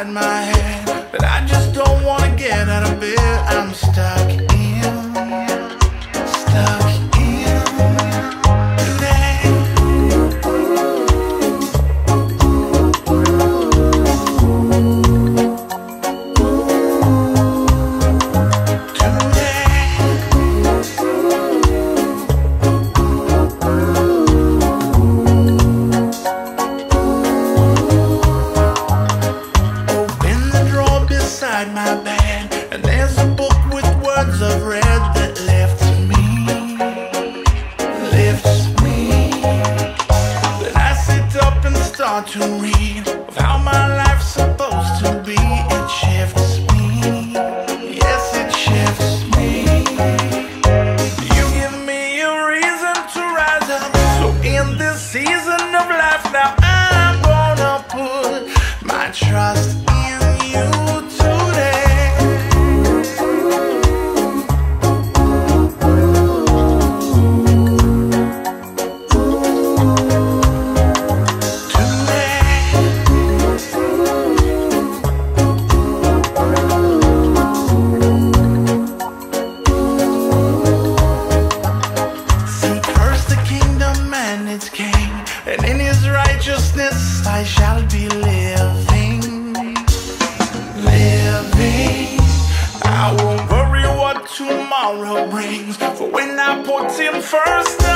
beside my head, but I just don't wanna get out of bed. I'm stuck in today. My bed, and there's a book with words I've read that lifts me. Then I sit up and start to read of how my life's supposed to be. It shifts me, yes, it shifts me. You give me a reason to rise up, so in this season of life now I'm gonna put my trust in you. And in his righteousness I shall be living. I won't worry what tomorrow brings, for when I put him first